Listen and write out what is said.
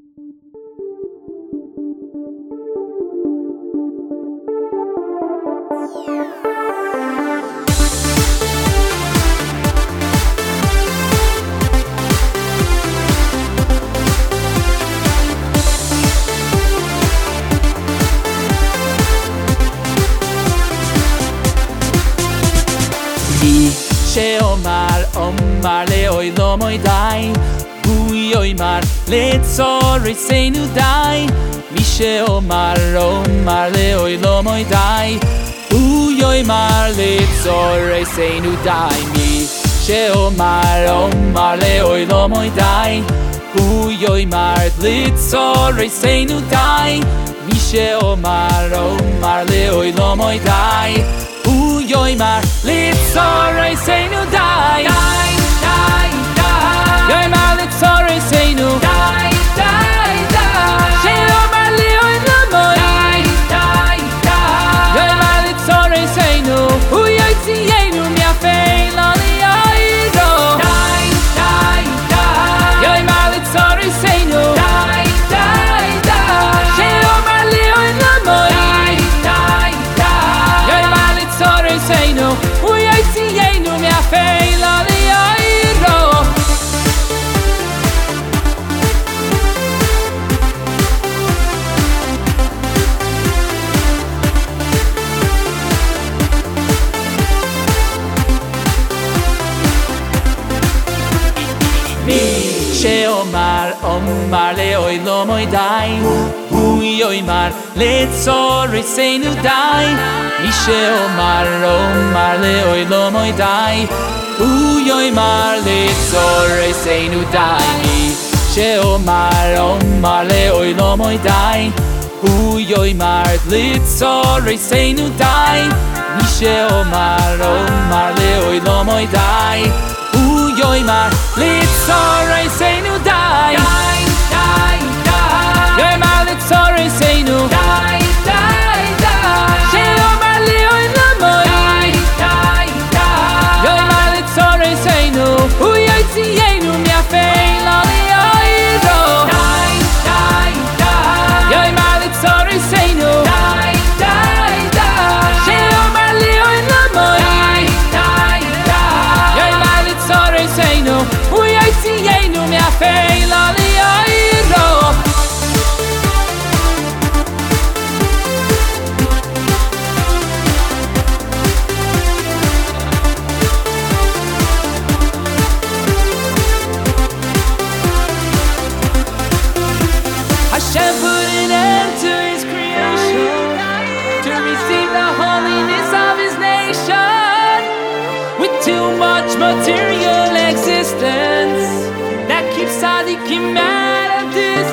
שאומר לאוי לא מוי די הוא יאמר לצורתנו די מי שאומר לאוי לא מוי די הוא יאמר לצורתנו די מי שאומר לאוי לא מוי די הוא יאמר לצורתנו די מי שאומר לאוי לא מוי די הוא יאמר לצורתנו די יאמר לצורתנו די שאומר לאוי לא מוי יאמר לצורתנו הוא יוציאנו מאפל ליערו יאמר לצורתנו שאומר לאוי לא מוי יאמר לצורתנו הוא יוציאנו מאפל ליערו שאומר לאוי לא מוי די הוא יאמר לצורתנו די מי שאומר לאוי לא מוי די הוא יאמר לצורתנו די מי שאומר לאוי לא מוי די הוא יאמר לצורתנו די מי שאומר לאוי לא מוי די הוא יאמר לצורתנו די יאמר לצורתנו שאומר לאוי לא מוי יאמר לצורתנו הוא יוציאנו מאפל ליערו יאמר לצורתנו שאומר לאוי לא מוי יאמר לצורתנו הוא יוציאנו מאפל ליערו Hashem put an end to his creation to receive the holiness of his nation with too much material existence that keeps tzaddikim out of this